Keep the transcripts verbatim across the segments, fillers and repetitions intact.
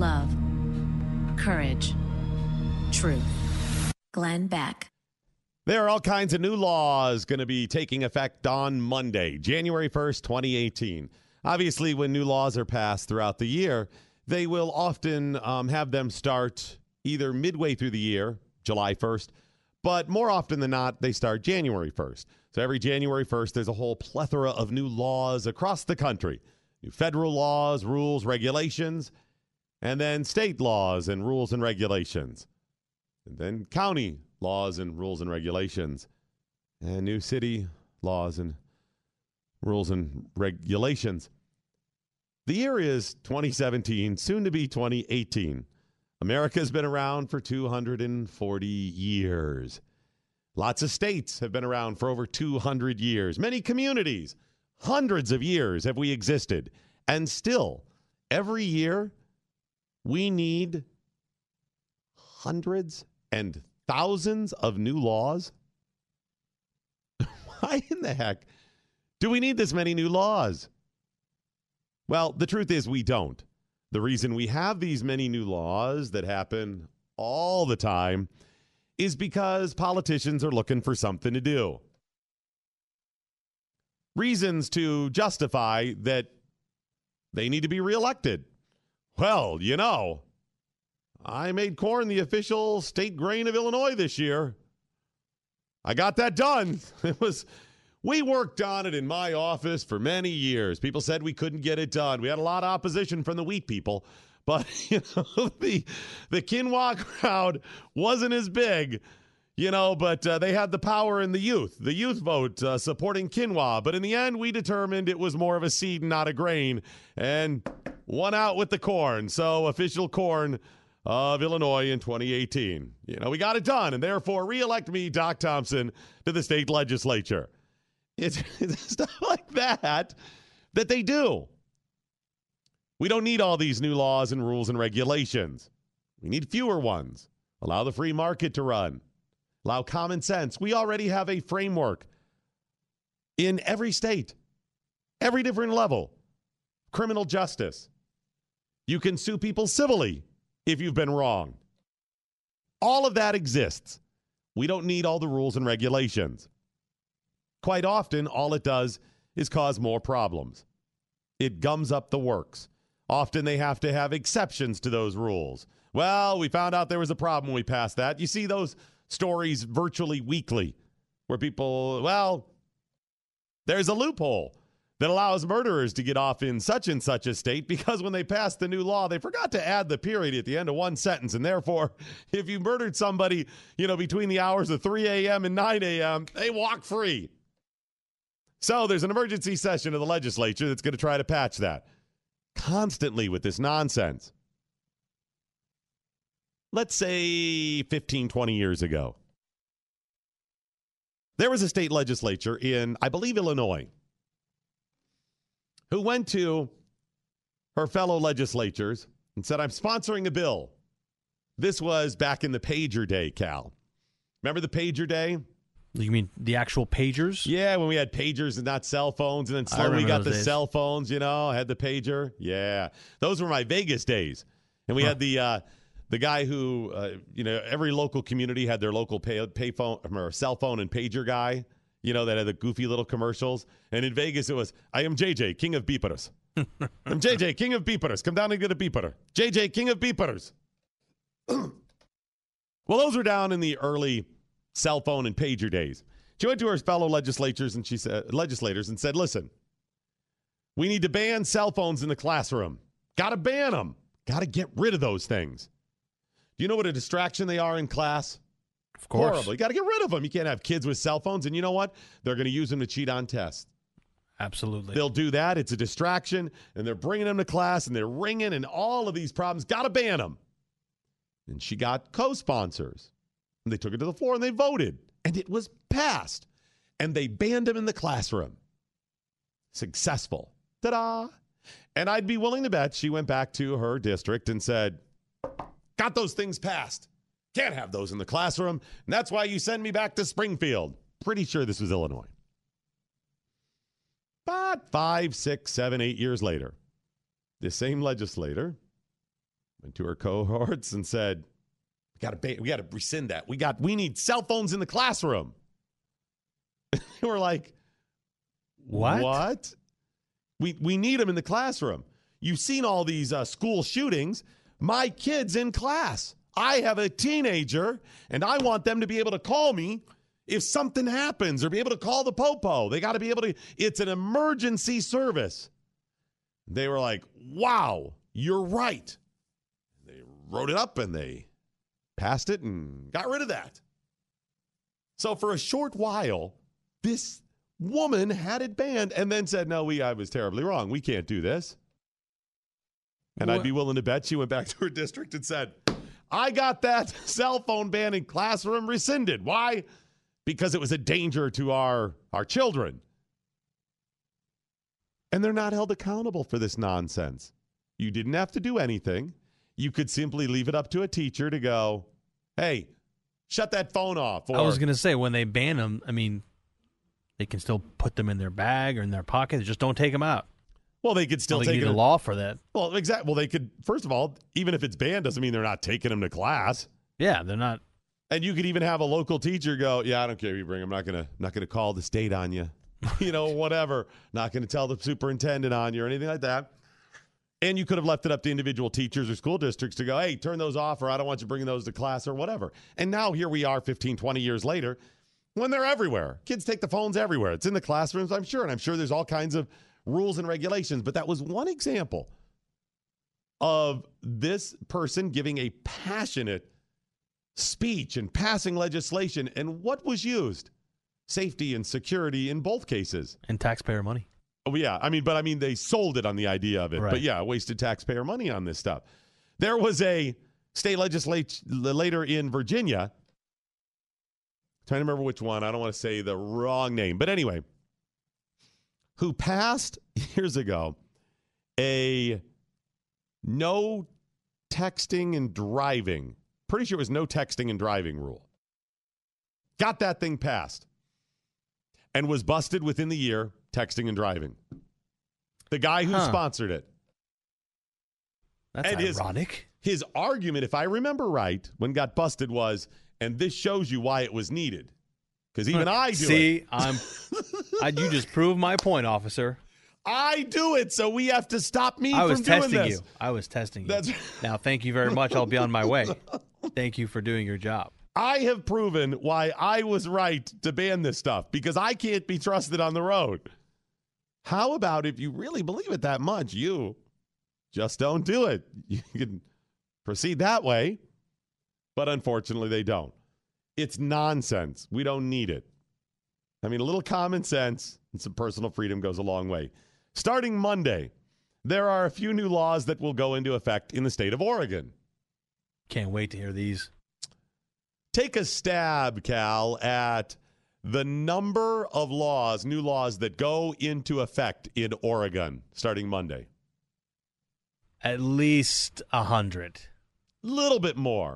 love, courage, truth. Glenn Beck. There are all kinds of new laws going to be taking effect on Monday, January first, twenty eighteen. Obviously, when new laws are passed throughout the year, they will often um, have them start either midway through the year, July first, but more often than not, they start January first. So every January first, there's a whole plethora of new laws across the country. New federal laws, rules, regulations, and then state laws and rules and regulations. And then county laws and rules and regulations. And new city laws and rules and regulations. The year is twenty seventeen, soon to be twenty eighteen. America's been around for two hundred forty years. Lots of states have been around for over two hundred years. Many communities, hundreds of years have we existed. And still, every year, we need hundreds and thousands of new laws. Why in the heck do we need this many new laws? Well, the truth is we don't. The reason we have these many new laws that happen all the time is because politicians are looking for something to do. Reasons to justify that they need to be reelected. Well, you know, I made corn the official state grain of Illinois this year. I got that done. It was, we worked on it in my office for many years. People said we couldn't get it done. We had a lot of opposition from the wheat people, but you know, the the quinoa crowd wasn't as big, you know, but uh, they had the power in the youth, the youth vote uh, supporting quinoa. But in the end, we determined it was more of a seed and not a grain, and won out with the corn. So official corn of Illinois in twenty eighteen. You know, we got it done, and therefore reelect me, Doc Thompson, to the state legislature. It's, it's stuff like that that they do. We don't need all these new laws and rules and regulations. We need fewer ones. Allow the free market to run. Allow common sense. We already have a framework in every state, every different level. Criminal justice. You can sue people civilly if you've been wrong. All of that exists. We don't need all the rules and regulations. Quite often, all it does is cause more problems. It gums up the works. Often they have to have exceptions to those rules. Well, we found out there was a problem when we passed that. You see those stories virtually weekly where people, well, there's a loophole that allows murderers to get off in such and such a state because when they passed the new law, they forgot to add the period at the end of one sentence. And therefore, if you murdered somebody, you know, between the hours of three a.m. and nine a.m., they walk free. So there's an emergency session of the legislature that's going to try to patch that. Constantly with this nonsense. Let's say fifteen, twenty years ago. There was a state legislature in, I believe, Illinois, who went to her fellow legislatures and said, I'm sponsoring a bill. This was back in the pager day, Cal. Remember the pager day? You mean the actual pagers? Yeah, when we had pagers and not cell phones, and then slowly we got the days. cell phones, you know, I had the pager. Yeah, those were my Vegas days. And we huh. had the uh, the guy who, uh, you know, every local community had their local pay, pay phone or cell phone and pager guy, you know, that had the goofy little commercials. And in Vegas, it was, I am J J, king of beepers. I'm J J, king of beepers. Come down and get a beeper. J J, king of beepers. Well, those were down in the early cell phone and pager days. She went to her fellow legislators and she said, legislators and said, listen, we need to ban cell phones in the classroom. Got to ban them. Got to get rid of those things. Do you know what a distraction they are in class? Of course. Horrible. You got to get rid of them. You can't have kids with cell phones. And you know what? They're going to use them to cheat on tests. Absolutely. They'll do that. It's a distraction. And they're bringing them to class and they're ringing and all of these problems. Got to ban them. And she got co-sponsors. And they took it to the floor and they voted. And it was passed. And they banned them in the classroom. Successful. Ta-da. And I'd be willing to bet she went back to her district and said, got those things passed. Can't have those in the classroom. And that's why you send me back to Springfield. Pretty sure this was Illinois. But five, six, seven, eight years later, the same legislator went to her cohorts and said, "We got to we got to rescind that. We got we need cell phones in the classroom." They were like, What? What? We we need them in the classroom. You've seen all these uh, school shootings. My kid's in class. I have a teenager, and I want them to be able to call me if something happens or be able to call the popo. They got to be able to. It's an emergency service. They were like, wow, you're right. They wrote it up, and they passed it and got rid of that. So for a short while, this woman had it banned and then said, no, we I was terribly wrong. We can't do this. And what? I'd be willing to bet she went back to her district and said, I got that cell phone ban in classroom rescinded. Why? Because it was a danger to our, our children. And they're not held accountable for this nonsense. You didn't have to do anything. You could simply leave it up to a teacher to go, hey, shut that phone off. Or, I was going to say, when they ban them, I mean, they can still put them in their bag or in their pocket. Just don't take them out. Well, they could still well, they take need a law for that. Well, exactly. Well, they could, first of all, even if it's banned, doesn't mean they're not taking them to class. Yeah, they're not. And you could even have a local teacher go, yeah, I don't care if you bring them. I'm not going to not gonna call the state on you. You know, whatever. Not going to tell the superintendent on you or anything like that. And you could have left it up to individual teachers or school districts to go, hey, turn those off, or I don't want you bringing those to class or whatever. And now here we are fifteen, twenty years later when they're everywhere. Kids take the phones everywhere. It's in the classrooms, I'm sure. And I'm sure there's all kinds of rules and regulations. But that was one example of this person giving a passionate speech and passing legislation. And what was used? Safety and security in both cases. And taxpayer money. Oh, yeah. I mean, but I mean, they sold it on the idea of it. Right. But yeah, wasted taxpayer money on this stuff. There was a state legislator in Virginia. Trying to remember which one. I don't want to say the wrong name. But anyway, who passed years ago a no texting and driving. Pretty sure it was no texting and driving rule. Got that thing passed. And was busted within the year texting and driving. The guy who huh. sponsored it. That's and ironic. His, his argument, if I remember right, when got busted was, and this shows you why it was needed. Because even I do See, it. I'm. I, you just proved my point, officer. I do it, so we have to stop me I from was doing testing this. you. I was testing you. That's... Now, thank you very much. I'll be on my way. Thank you for doing your job. I have proven why I was right to ban this stuff, because I can't be trusted on the road. How about if you really believe it that much, you just don't do it. You can proceed that way, but unfortunately they don't. It's nonsense. We don't need it. I mean, a little common sense and some personal freedom goes a long way. Starting Monday, there are a few new laws that will go into effect in the state of Oregon. Can't wait to hear these. Take a stab, Cal, at the number of laws, new laws that go into effect in Oregon starting Monday. At least a hundred. Little bit more.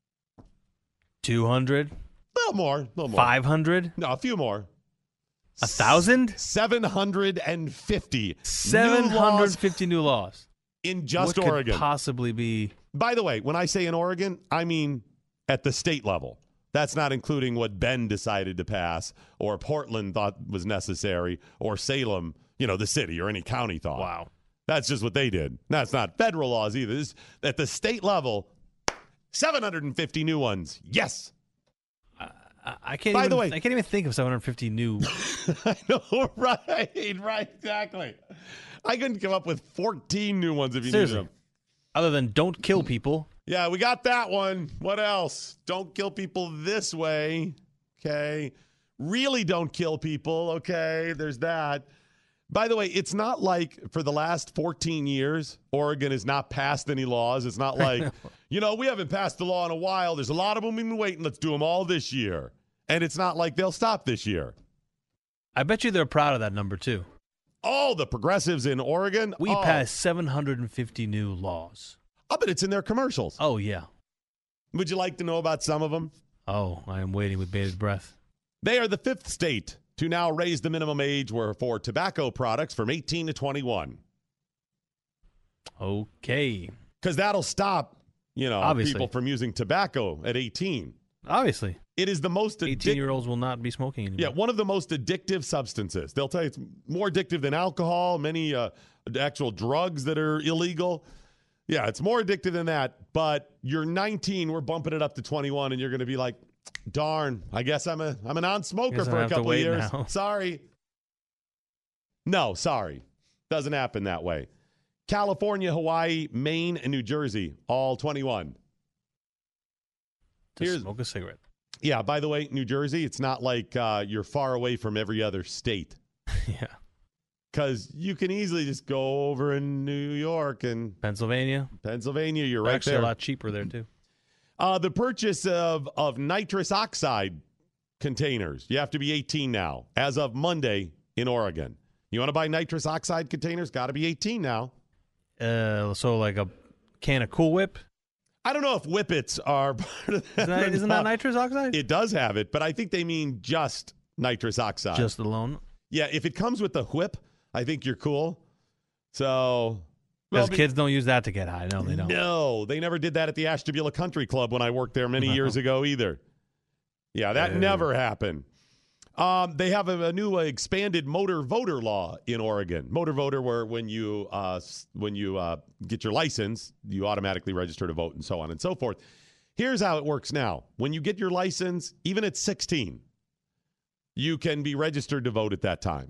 Two hundred. A little more. A little more. Five hundred. No, a few more. A thousand. Seven hundred and fifty. Seven hundred fifty new laws in just what Oregon. Could possibly be. By the way, when I say in Oregon, I mean at the state level. That's not including what Bend decided to pass or Portland thought was necessary or Salem, you know, the city or any county thought. Wow. That's just what they did. That's not federal laws either. This, at the state level, seven hundred fifty new ones. Yes. Uh, I can't. By even, the way, I can't even think of seven hundred fifty new. I know, right? Right, exactly. I couldn't come up with fourteen new ones if you Seriously. need them. Other than don't kill people. Yeah, we got that one. What else? Don't kill people this way. Okay. Really don't kill people. Okay. There's that. By the way, it's not like for the last fourteen years, Oregon has not passed any laws. It's not like, you know, we haven't passed the law in a while. There's a lot of them we've been waiting. Let's do them all this year. And it's not like they'll stop this year. I bet you they're proud of that number, too. Oh, the progressives in Oregon. We oh. passed seven hundred fifty new laws. I bet it's in their commercials. Oh, yeah. Would you like to know about some of them? Oh, I am waiting with bated breath. They are the fifth state to now raise the minimum age for tobacco products from eighteen to twenty-one. Okay. Because that'll stop, you know, Obviously. people from using tobacco at eighteen. Obviously. It is the most addictive. eighteen-year-olds will not be smoking anymore. Yeah, one of the most addictive substances. They'll tell you it's more addictive than alcohol, many uh, actual drugs that are illegal. Yeah, it's more addictive than that. But you're nineteen, we're bumping it up to twenty-one, and you're going to be like, darn, I guess I'm a I'm a non-smoker Guess I for a have to couple of wait years. now. Sorry. No, sorry. Doesn't happen that way. California, Hawaii, Maine, and New Jersey, all twenty-one. To Here's- smoke a cigarette. Yeah, by the way, New Jersey, it's not like uh, you're far away from every other state. Yeah. Because you can easily just go over in New York and Pennsylvania. Pennsylvania. You're right Actually there. a lot cheaper there, too. Uh, the purchase of, of nitrous oxide containers. You have to be eighteen now, as of Monday in Oregon. You want to buy nitrous oxide containers? Got to be eighteen now. Uh, so like a can of Cool Whip? I don't know if whippets are part of that. Isn't that, or isn't that not. nitrous oxide? It does have it, but I think they mean just nitrous oxide. Just alone? Yeah, if it comes with the whip, I think you're cool. So, Because be- kids don't use that to get high. No, they don't. No, they never did that at the Ashtabula Country Club when I worked there many years ago either. Yeah, that Ew. never happened. Um, they have a, a new uh, expanded motor voter law in Oregon. Motor voter, where when you uh, s- when you uh, get your license, you automatically register to vote, and so on and so forth. Here's how it works now: when you get your license, even at sixteen, you can be registered to vote at that time.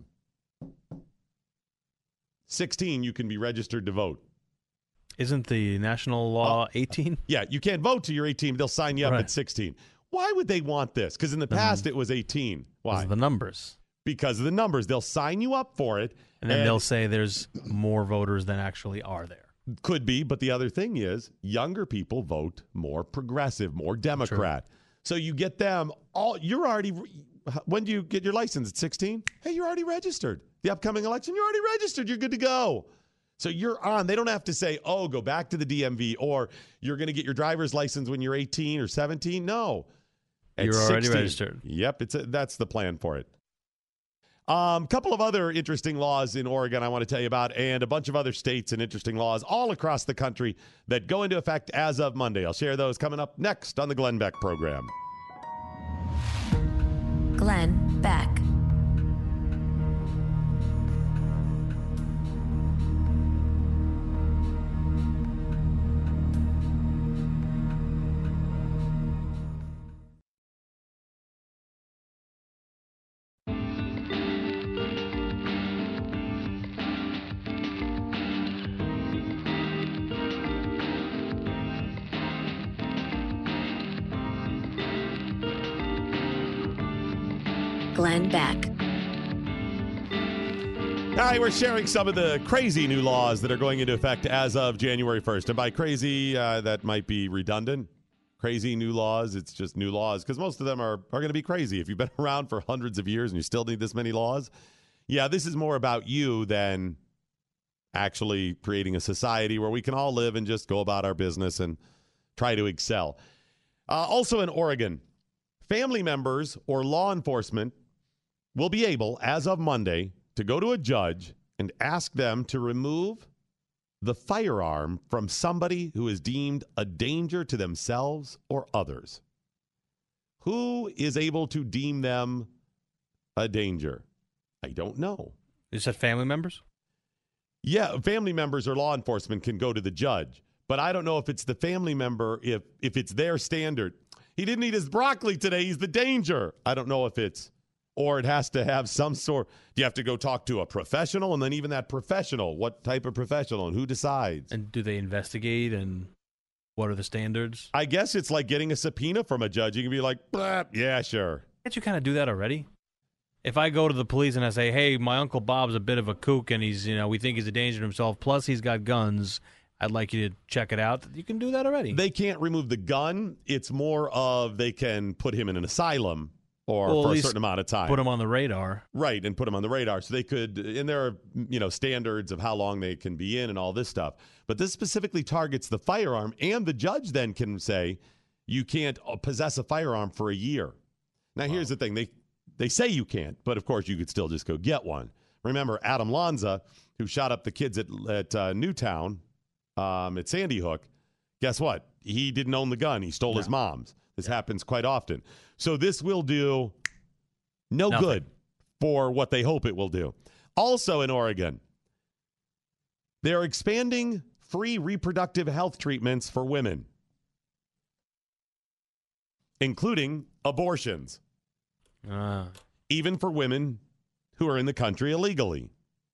sixteen, you can be registered to vote. Isn't the national law eighteen? Yeah, you can't vote till you're eighteen. They'll sign you up Right. at sixteen. Why would they want this? Because in the past, it was eighteen. Why? Because of the numbers. Because of the numbers. They'll sign you up for it. And then they'll say there's more voters than actually are there. Could be, but the other thing is younger people vote more progressive, more Democrat. So you get them all. You're already, when do you get your license? At sixteen? Hey, you're already registered. The upcoming election, you're already registered. You're good to go. So you're on. They don't have to say, oh, go back to the D M V, or you're going to get your driver's license when you're eighteen or seventeen. No. At You're already sixteen. registered. Yep, it's a, that's the plan for it. A um, couple of other interesting laws in Oregon I want to tell you about, and a bunch of other states and interesting laws all across the country that go into effect as of Monday. I'll share those coming up next on the Glenn Beck program. Glenn Beck. Glenn Beck. All right, we're sharing some of the crazy new laws that are going into effect as of January first. And by crazy, uh, that might be redundant. Crazy new laws, it's just new laws, because most of them are, are going to be crazy. If you've been around for hundreds of years and you still need this many laws, yeah, this is more about you than actually creating a society where we can all live and just go about our business and try to excel. Uh, also in Oregon, family members or law enforcement will be able, as of Monday, to go to a judge and ask them to remove the firearm from somebody who is deemed a danger to themselves or others. Who is able to deem them a danger? I don't know. You said family members? Yeah, family members or law enforcement can go to the judge, but I don't know if it's the family member, if if it's their standard. He didn't eat his broccoli today. He's the danger. I don't know if it's, or it has to have some sort. Do you have to go talk to a professional? And then even that professional, what type of professional and who decides? And do they investigate, and what are the standards? I guess it's like getting a subpoena from a judge. You can be like, "Blah, yeah, sure. Can't you kind of do that already? If I go to the police and I say, hey, my Uncle Bob's a bit of a kook and he's, you know, we think he's a danger to himself, plus he's got guns, I'd like you to check it out. You can do that already. They can't remove the gun. It's more of they can put him in an asylum or Well, at for a least certain amount of time. Put him on the radar. Right, and put him on the radar. So they could, and there are, you know, standards of how long they can be in and all this stuff. But this specifically targets the firearm, and the judge then can say, you can't possess a firearm for a year. Now, here's the thing. They they say you can't, but of course you could still just go get one. Remember Adam Lanza, who shot up the kids at, at uh, Newtown um, at Sandy Hook, guess what? He didn't own the gun. He stole No. his mom's. This happens quite often. So this will do no Nothing. good for what they hope it will do. Also in Oregon, they're expanding free reproductive health treatments for women, including abortions, Uh, even for women who are in the country illegally.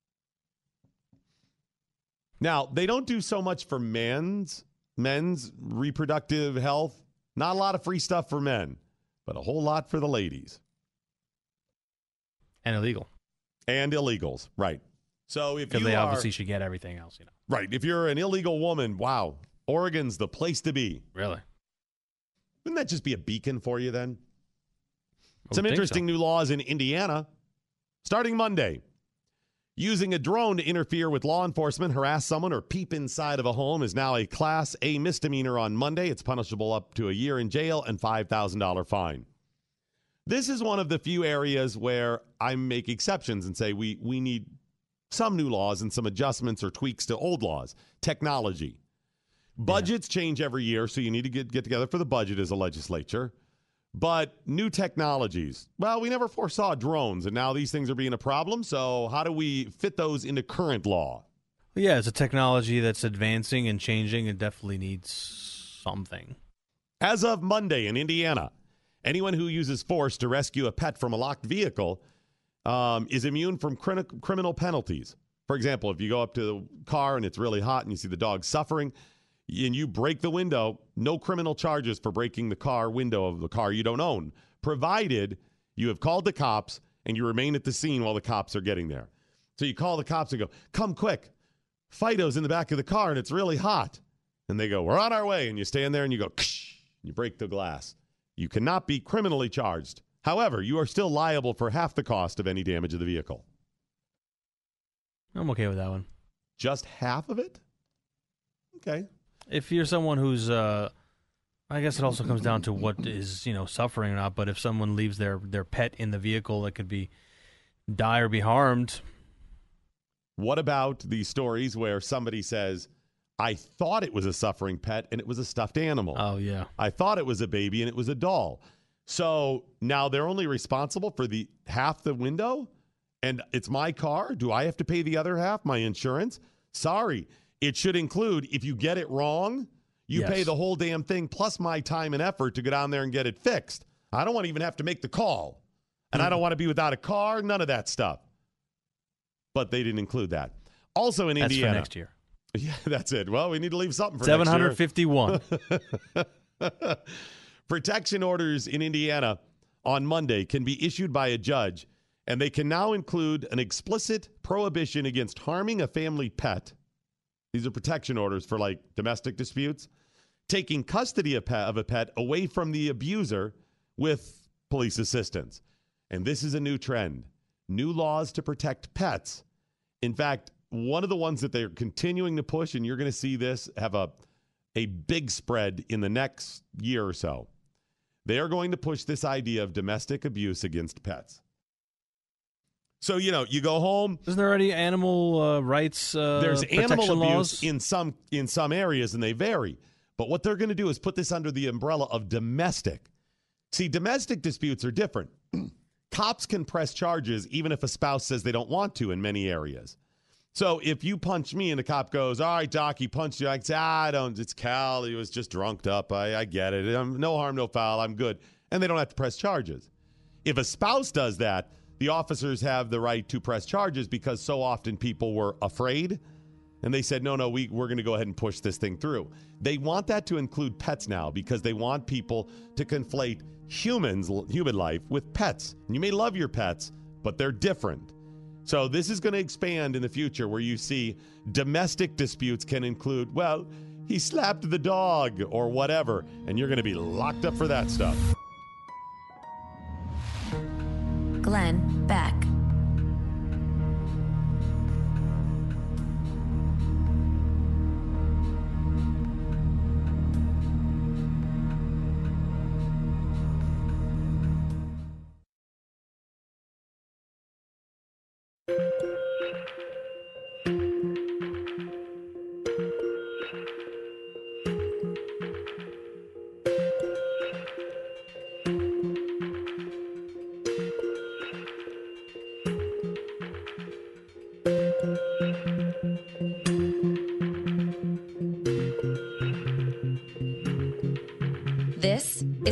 Now, they don't do so much for men's men's reproductive health. Not a lot of free stuff for men, but a whole lot for the ladies. and illegal. And illegals, right. So if Because you they are, obviously should get everything else, you know. right, if you're an illegal woman, wow, Oregon's the place to be. Really? Wouldn't that just be a beacon for you then? I Some would think interesting so. new laws in Indiana. Starting Monday, using a drone to interfere with law enforcement, harass someone, or peep inside of a home is now a Class A misdemeanor on Monday. It's punishable up to a year in jail and five thousand dollars fine. This is one of the few areas where I make exceptions and say we, we need some new laws and some adjustments or tweaks to old laws. Technology. Budgets change every year, so you need to get, get together for the budget as a legislature. But new technologies, well, we never foresaw drones, and now these things are being a problem. So how do we fit those into current law? Well, yeah, it's a technology that's advancing and changing. It definitely needs something. As of Monday in Indiana, anyone who uses force to rescue a pet from a locked vehicle um, is immune from cri- criminal penalties. For example, if you go up to the car and it's really hot and you see the dog suffering, and you break the window, no criminal charges for breaking the car window of the car you don't own, provided you have called the cops and you remain at the scene while the cops are getting there. So you call the cops and go, come quick. Fido's in the back of the car and it's really hot. And they go, we're on our way. And you stand there and you go, ksh, and you break the glass. You cannot be criminally charged. However, you are still liable for half the cost of any damage of the vehicle. I'm okay with that one. Just half of it? Okay. If you're someone who's, uh, I guess it also comes down to what is, you know, suffering or not. But if someone leaves their, their pet in the vehicle that could be die or be harmed. What about the stories where somebody says, I thought it was a suffering pet and it was a stuffed animal. Oh, yeah. I thought it was a baby and it was a doll. So now they're only responsible for the half the window and it's my car. Do I have to pay the other half, my insurance? Sorry. It should include, if you get it wrong, you Yes. pay the whole damn thing plus my time and effort to go down there and get it fixed. I don't want to even have to make the call. And I don't want to be without a car, none of that stuff. But they didn't include that. Also in That's Indiana. for next year. Yeah, that's it. Well, we need to leave something for seven next year. hundred fifty-one. Protection orders in Indiana on Monday can be issued by a judge, and they can now include an explicit prohibition against harming a family pet. These are protection orders for like domestic disputes, taking custody of, pet, of a pet away from the abuser with police assistance. And this is a new trend. New laws to protect pets. In fact, one of the ones that they're continuing to push, and you're going to see this have a, a big spread in the next year or so. They are going to push this idea of domestic abuse against pets. So, you know, you go home. Isn't there already animal uh, rights uh, There's protection animal abuse laws? in some in some areas, and they vary. But what they're going to do is put this under the umbrella of domestic. See, domestic disputes are different. Cops can press charges even if a spouse says they don't want to in many areas. So if you punch me and the cop goes, all right, Doc, he punched you. I say, ah, I don't, it's Cal. He was just drunked up. I, I get it. I'm, no harm, no foul. I'm good. And they don't have to press charges. If a spouse does that, the officers have the right to press charges because so often people were afraid. And they said, no, no, we, we're going to go ahead and push this thing through. They want that to include pets now because they want people to conflate humans, human life with pets. And you may love your pets, but they're different. So this is going to expand in the future where you see domestic disputes can include, well, he slapped the dog or whatever, and you're going to be locked up for that stuff. Glenn Beck.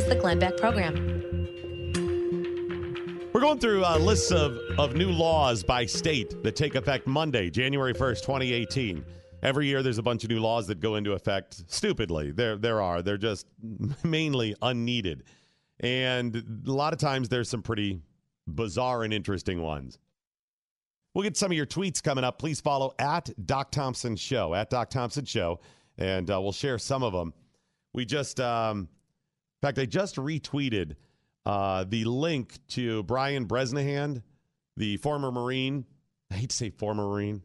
the Glenn Beck Program. We're going through uh, lists of, of new laws by state that take effect Monday, January first, twenty eighteen. Every year there's a bunch of new laws that go into effect stupidly. There, there are. They're just mainly unneeded. And a lot of times there's some pretty bizarre and interesting ones. We'll get some of your tweets coming up. Please follow at Doc Thompson Show, at Doc Thompson Show, and uh, we'll share some of them. We just, um, in fact, I just retweeted uh, the link to Brian Bresnahan, the former Marine. I hate to say former Marine.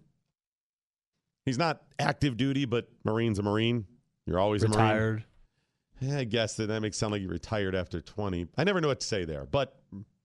He's not active duty, but Marine's a Marine. You're always Retired. a Marine. Yeah, I guess that, that makes it sound like you retired after twenty. I never know what to say there, but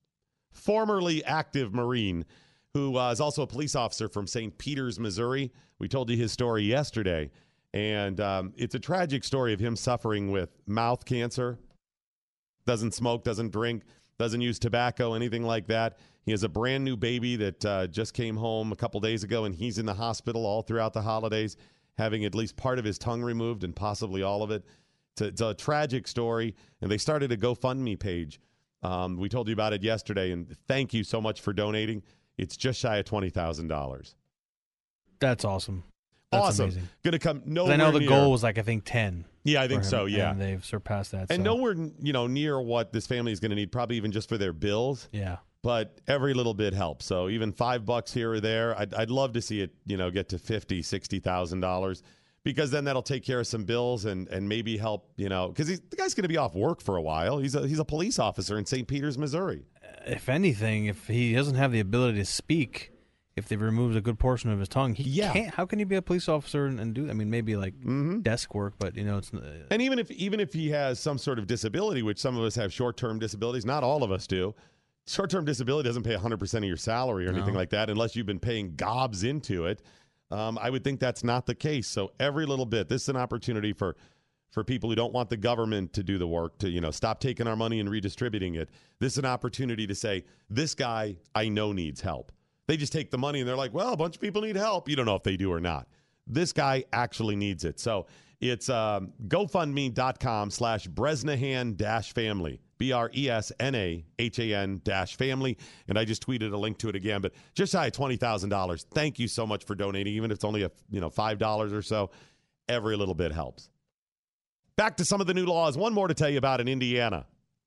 formerly active Marine who uh, is also a police officer from Saint Peters, Missouri. We told you his story yesterday, and um, it's a tragic story of him suffering with mouth cancer. Doesn't smoke, doesn't drink, doesn't use tobacco, anything like that. He has a brand new baby that uh, just came home a couple days ago, and he's in the hospital all throughout the holidays, having at least part of his tongue removed and possibly all of it. It's a, it's a tragic story, and they started a GoFundMe page. Um, we told you about it yesterday, and thank you so much for donating. It's just shy of twenty thousand dollars. That's awesome. That's awesome. Amazing. Going to come nowhere I know the near. goal was like, I think ten. Yeah, I think for him, so, yeah. And they've surpassed that. And so. nowhere, you know, near what this family is going to need, probably even just for their bills. Yeah. But every little bit helps. So even five bucks here or there, I'd, I'd love to see it, you know, get to fifty, sixty thousand dollars, because then that'll take care of some bills and and maybe help, you know, because the guy's going to be off work for a while. He's a he's a police officer in Saint Peters, Missouri. If anything, if he doesn't have the ability to speak, if they removed a good portion of his tongue, he Yeah. can't. How can he be a police officer and, and do? I mean, maybe like Mm-hmm. desk work, but you know, it's. Uh, And even if even if he has some sort of disability, which some of us have short-term disabilities, not all of us do. Short-term disability doesn't pay one hundred percent of your salary or No. anything like that unless you've been paying gobs into it. Um, I would think that's not the case. So every little bit, this is an opportunity for for people who don't want the government to do the work, to, you know, stop taking our money and redistributing it. This is an opportunity to say, this guy I know needs help. They just take the money and they're like, well, a bunch of people need help. You don't know if they do or not. This guy actually needs it. So it's um, GoFundMe.com slash Bresnahan dash family. B R E S N A H A N dash family. And I just tweeted a link to it again. But just shy of twenty thousand dollars. Thank you so much for donating. Even if it's only a you know five dollars or so, every little bit helps. Back to some of the new laws. One more to tell you about in Indiana.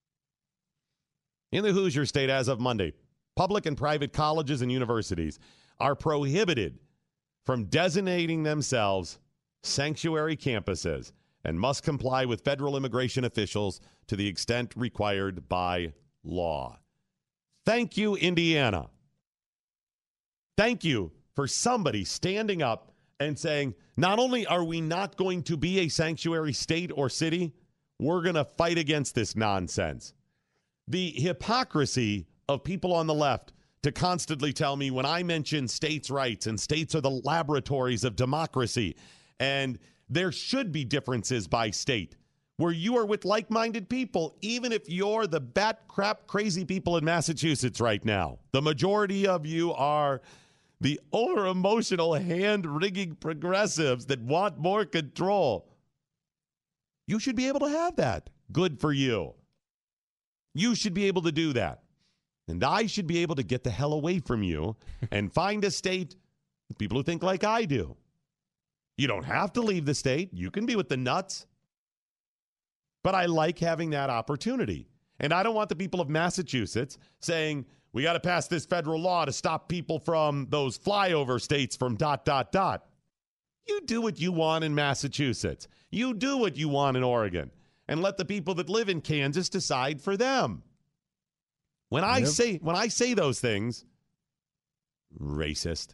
In the Hoosier State as of Monday, public and private colleges and universities are prohibited from designating themselves sanctuary campuses and must comply with federal immigration officials to the extent required by law. Thank you, Indiana. Thank you for somebody standing up and saying, not only are we not going to be a sanctuary state or city, we're going to fight against this nonsense. The hypocrisy of people on the left to constantly tell me when I mention states' rights and states are the laboratories of democracy, and there should be differences by state where you are with like-minded people, even if you're the bat crap crazy people in Massachusetts right now. The majority of you are the over-emotional, hand-wringing progressives that want more control. You should be able to have that. Good for you. You should be able to do that. And I should be able to get the hell away from you and find a state with people who think like I do. You don't have to leave the state. You can be with the nuts. But I like having that opportunity. And I don't want the people of Massachusetts saying, we got to pass this federal law to stop people from those flyover states from dot, dot, dot. You do what you want in Massachusetts. You do what you want in Oregon. And let the people that live in Kansas decide for them. When I Yep. say when I say those things, racist.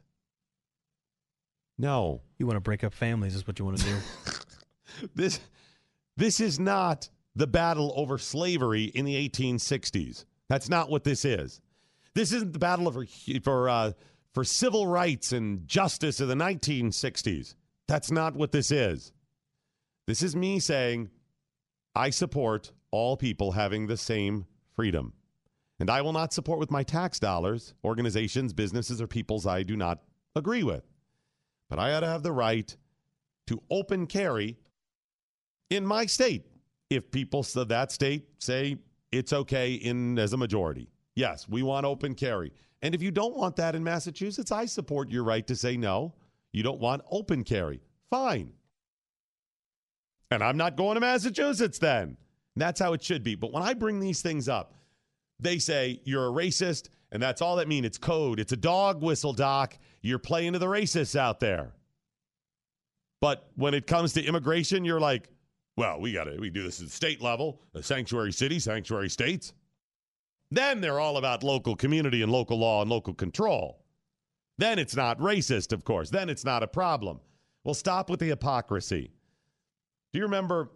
No. you want to break up families is what you want to do. This this is not the battle over slavery in the eighteen sixties. That's not what this is. This isn't the battle over for uh, for civil rights and justice in the nineteen sixties. That's not what this is. This is me saying I support all people having the same freedom. And I will not support with my tax dollars organizations, businesses, or peoples I do not agree with. But I ought to have the right to open carry in my state. if people of that state say it's okay in as a majority. Yes, we want open carry. And if you don't want that in Massachusetts, I support your right to say no. You don't want open carry. Fine. And I'm not going to Massachusetts then. And that's how it should be. But when I bring these things up, they say you're a racist, and that's all that means. It's code. It's a dog whistle, Doc. You're playing to the racists out there. But when it comes to immigration, you're like, well, we got to we do this at the state level, a sanctuary city, sanctuary states. Then they're all about local community and local law and local control. Then it's not racist, of course. Then it's not a problem. Well, stop with the hypocrisy. Do you remember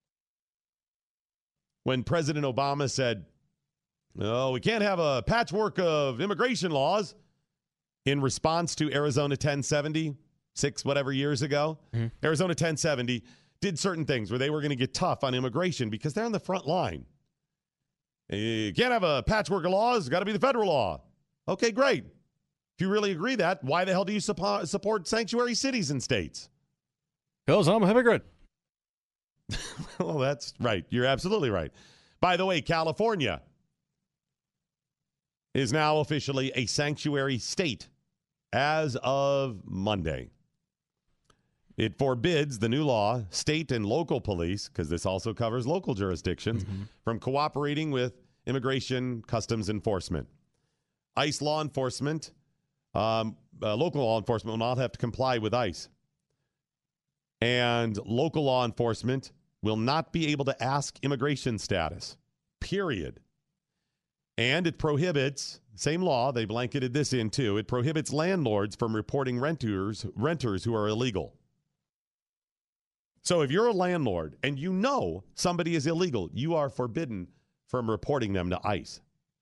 when President Obama said, oh, we can't have a patchwork of immigration laws in response to Arizona ten seventy, six whatever years ago? Mm-hmm. Arizona ten seventy did certain things where they were going to get tough on immigration because they're on the front line. You can't have a patchwork of laws. It's got to be the federal law. Okay, great. If you really agree that, why the hell do you support, support sanctuary cities and states? Because I'm a hypocrite. Well, that's right. You're absolutely right. By the way, California is now officially a sanctuary state as of Monday. It forbids, the new law, state and local police, because this also covers local jurisdictions, mm-hmm. from cooperating with immigration customs enforcement. ICE law enforcement, um, uh, local law enforcement will not have to comply with ICE. And local law enforcement will not be able to ask immigration status, period. And it prohibits, same law, they blanketed this in too, it prohibits landlords from reporting renters, renters who are illegal. So if you're a landlord and you know somebody is illegal, you are forbidden from reporting them to ICE.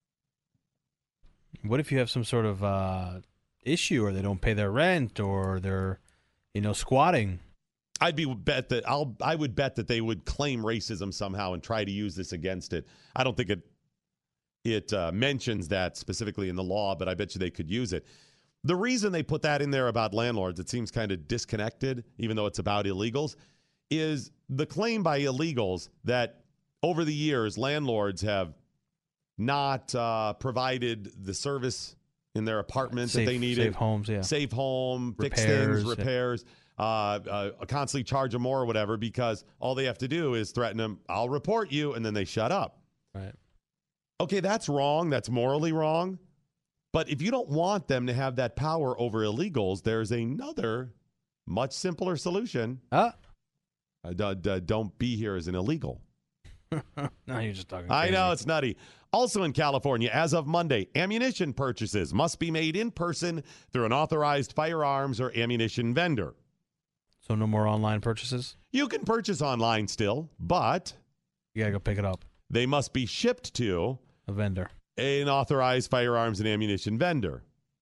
What if you have some sort of uh, issue, or they don't pay their rent, or they're, you know, squatting? I'd be bet that I'll I would bet that they would claim racism somehow and try to use this against it. I don't think it it uh, mentions that specifically in the law, but I bet you they could use it. The reason they put that in there about landlords, it seems kind of disconnected, even though it's about illegals, is the claim by illegals that over the years landlords have not uh, provided the service in their apartment safe, that they needed. Safe homes, yeah. Safe home, repairs, fix things, repairs. Yeah. Uh, uh, constantly charge them more or whatever, because all they have to do is threaten them, I'll report you, and then they shut up. Right. Okay, that's wrong. That's morally wrong. But if you don't want them to have that power over illegals, there's another much simpler solution. Ah. Uh, d- d- don't be here as an illegal. No, you're just talking I crazy. know, it's nutty. Also in California, as of Monday, ammunition purchases must be made in person through an authorized firearms or ammunition vendor. So no more online purchases? You can purchase online still, but You got to go pick it up. they must be shipped to A vendor. an authorized firearms and ammunition vendor.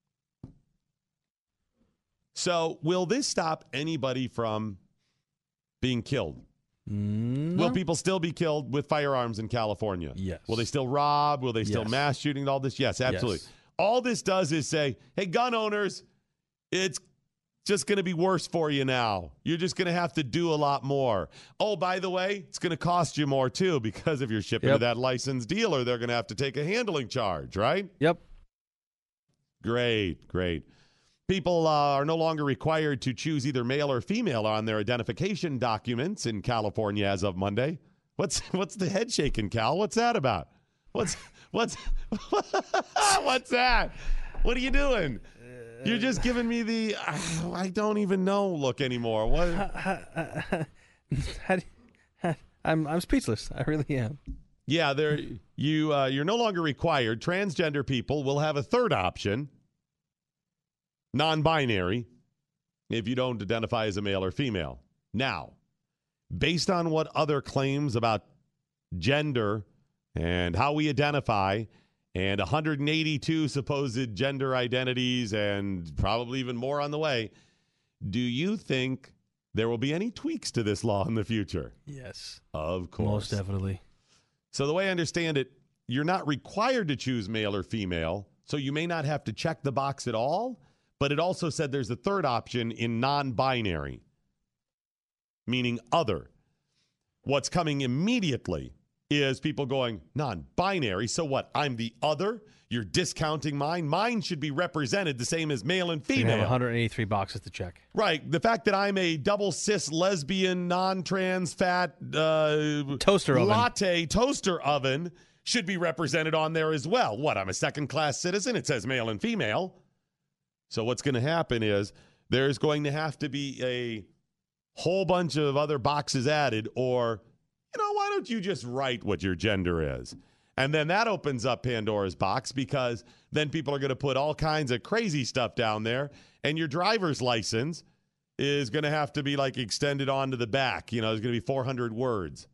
So will this stop anybody from being killed? No. Will people still be killed with firearms in California? Yes. Will they still rob? Will they still Yes. mass shooting? All this? Yes, absolutely. Yes. All this does is say, hey, gun owners, it's just going to be worse for you now. You're just going to have to do a lot more. Oh, by the way, it's going to cost you more too, because if you're shipping Yep. to that licensed dealer, they're going to have to take a handling charge, right? Yep. Great, great. People uh, are no longer required to choose either male or female on their identification documents in California as of Monday. What's what's the head shaking, Cal? What's that about? What's what's what's that? What are you doing? You're just giving me the uh, I don't even know look anymore. What? How do you- I'm I'm speechless. I really am. Yeah, there you uh, you're no longer required. Transgender people will have a third option. Non-binary, if you don't identify as a male or female. Now, based on what other claims about gender and how we identify, and one hundred eighty-two supposed gender identities, and probably even more on the way, do you think there will be any tweaks to this law in the future? Yes. Of course. Most definitely. So the way I understand it, you're not required to choose male or female, so you may not have to check the box at all. But it also said there's a third option in non-binary, meaning other. what's coming immediately is people going non-binary. So what? I'm the other? You're discounting mine? Mine should be represented the same as male and You female. have one hundred eighty-three boxes to check. Right. The fact that I'm a double cis lesbian, non-trans fat uh, Toaster oven. latte toaster oven should be represented on there as well. What? I'm a second-class citizen? It says male and female. So what's going to happen is there's going to have to be a whole bunch of other boxes added, or, you know, why don't you just write what your gender is? And then that opens up Pandora's box, because then people are going to put all kinds of crazy stuff down there, and your driver's license is going to have to be like extended onto the back. You know, there's going to be four hundred words.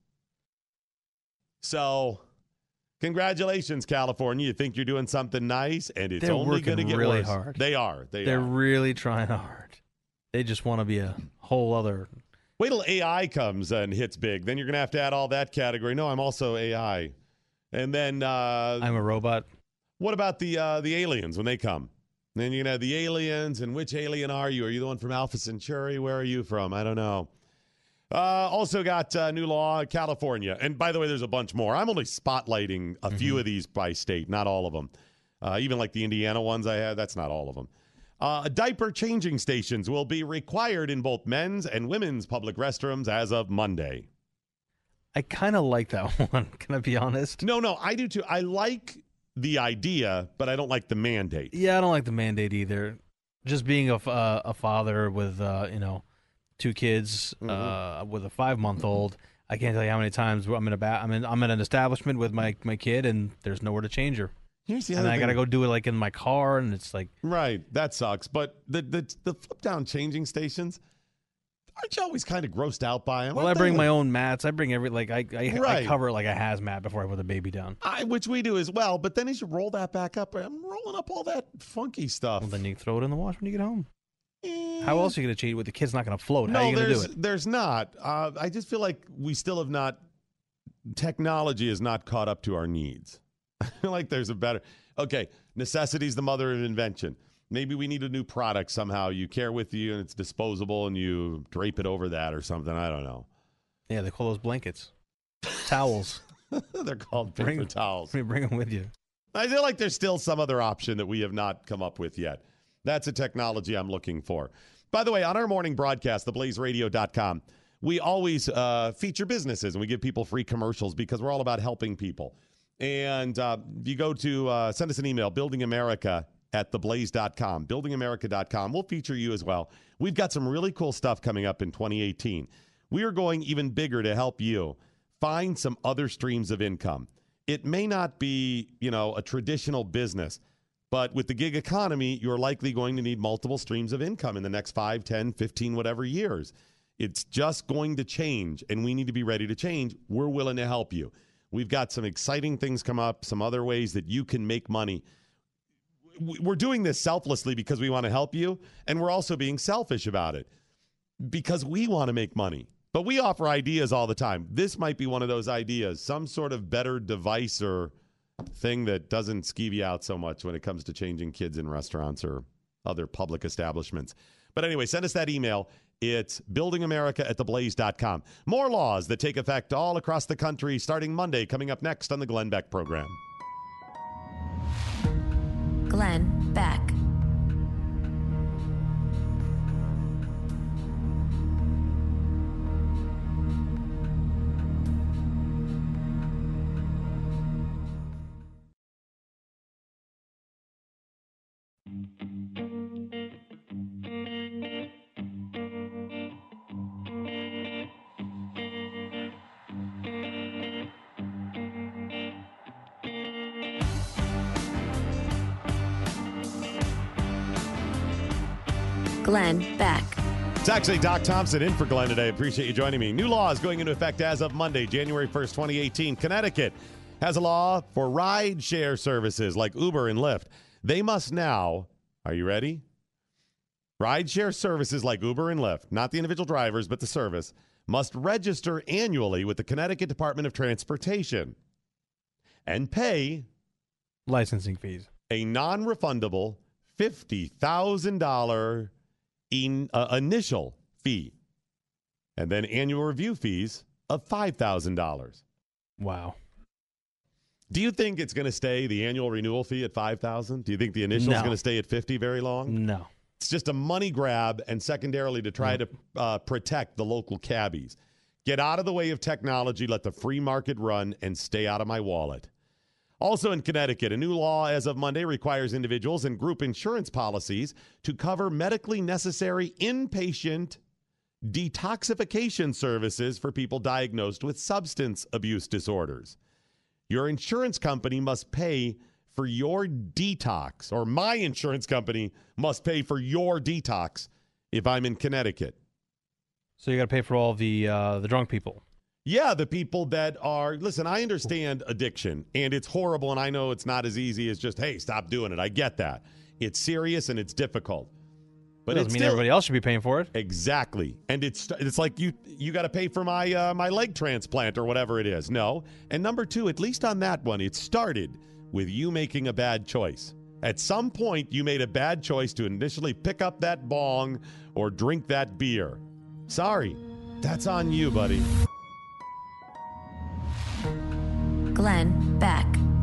So congratulations, California. You think you're doing something nice, and it's They're only going to working get really worse. hard. They are. They They're are. really trying hard. They just want to be a whole other. Wait till A I comes and hits big. Then you're going to have to add all that category. No, I'm also A I. And then uh, I'm a robot. what about the uh, the aliens when they come? Then you're going to have the aliens, and which alien are you? Are you the one from Alpha Centauri? Where are you from? I don't know. Uh, also got uh, new law, California. And by the way, there's a bunch more. I'm only spotlighting a few Mm-hmm. of these by state, not all of them. Uh, even like the Indiana ones I had, that's not all of them. Uh, diaper changing stations will be required in both men's and women's public restrooms as of Monday. I kind of like that one. Can I be honest? No, no, I do too. I like the idea, but I don't like the mandate. Yeah, I don't like the mandate either. Just being a, f- uh, a father with, uh, you know, two kids, Mm-hmm. uh, with a five month old, I can't tell you how many times I'm in a ba- I'm in I'm in an establishment with my, my kid, and there's nowhere to change her. Here's the And other then I thing. got to go do it like in my car, and it's like, Right, that sucks. But the the, the flip down changing stations, aren't you always kind of grossed out by them? well, I bring my own mats. I bring every like I I, I Right. cover it like a hazmat before I put the baby down. I, which we do as well. But then as you roll that back up, I'm rolling up all that funky stuff. Well, then you throw it in the wash when you get home. Eh. How else are you going to cheat with the kid's not going to float? How No, are you going to do there's it? there's not. Uh, I just feel like we still have not. Technology is not caught up to our needs. I feel like there's a better. Okay, necessity is the mother of invention. Maybe we need a new product somehow. You carry with you and it's disposable, and you drape it over that or something. I don't know. Yeah, they call those blankets, towels. They're called paper Bring- towels. Bring them with you. I feel like there's still some other option that we have not come up with yet. That's a technology I'm looking for. By the way, on our morning broadcast, the blaze radio dot com, we always uh, feature businesses, and we give people free commercials because we're all about helping people. And uh, if you go to uh, send us an email, building america at the blaze dot com, building america dot com. We'll feature you as well. We've got some really cool stuff coming up in twenty eighteen. We are going even bigger to help you find some other streams of income. It may not be, you know, a traditional business, but with the gig economy, you're likely going to need multiple streams of income in the next five, ten, fifteen, whatever years. It's just going to change, and we need to be ready to change. We're willing to help you. We've got some exciting things come up, some other ways that you can make money. We're doing this selflessly because we want to help you, and we're also being selfish about it because we want to make money. But we offer ideas all the time. This might be one of those ideas, some sort of better device or thing that doesn't skeeve you out so much when it comes to changing kids in restaurants or other public establishments. But anyway, send us that email. It's building america at the blaze dot com. More laws that take effect all across the country starting Monday, coming up next on the Glenn Beck program. Glenn Beck. Glenn Beck. It's actually Doc Thompson in for Glenn today. Appreciate you joining me. New laws going into effect as of Monday, January first, twenty eighteen. Connecticut has a law for ride share services like Uber and Lyft. They must now, are you ready? Ride share services like Uber and Lyft, not the individual drivers, but the service, must register annually with the Connecticut Department of Transportation and pay Licensing fees. a non-refundable fifty thousand dollars in, uh, initial fee, and then annual review fees of five thousand dollars. Wow. Do you think it's going to stay the annual renewal fee at five thousand dollars? Do you think the initial is No. going to stay at fifty very long? No. It's just a money grab, and secondarily to try to uh, protect the local cabbies. Get out of the way of technology, let the free market run, and stay out of my wallet. Also in Connecticut, a new law as of Monday requires individuals and group insurance policies to cover medically necessary inpatient detoxification services for people diagnosed with substance abuse disorders. Your insurance company must pay for your detox, or my insurance company must pay for your detox if I'm in Connecticut. So you got to pay for all the uh, the drunk people. Yeah, the people that are, listen, I understand addiction, and it's horrible, and I know it's not as easy as just, hey, stop doing it. I get that. It's serious and it's difficult. But Doesn't it's mean still, everybody else should be paying for it. Exactly. And it's it's like you you got to pay for my uh, my leg transplant or whatever it is. No. And number two, at least on that one, it started with you making a bad choice. At some point, you made a bad choice to initially pick up that bong or drink that beer. Sorry. That's on you, buddy. Glenn Beck.